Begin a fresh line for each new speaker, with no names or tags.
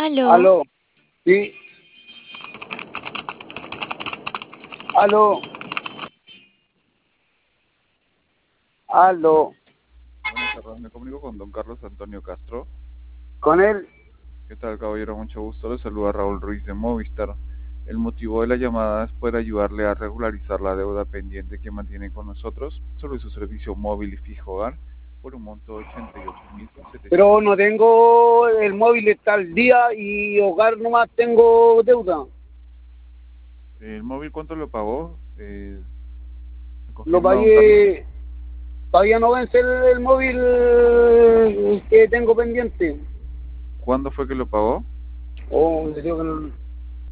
Aló,
Aló, sí, aló, aló,
Buenas tardes, me comunico con don Carlos Antonio Castro.
con él.
¿Qué tal, caballero? Mucho gusto. Le saluda Raúl Ruiz de Movistar. El motivo de la llamada es poder ayudarle a regularizar la deuda pendiente que mantiene con nosotros sobre su servicio móvil y fijo hogar por un monto de
Pero
88.700.
no tengo el móvil está al día y hogar nomás tengo deuda.
¿El móvil cuánto lo pagó? ¿Me
Lo
confirma, don Carlos?
pagué, todavía no vence el móvil que tengo pendiente.
¿Cuándo fue que lo pagó?
Oh, le digo que no-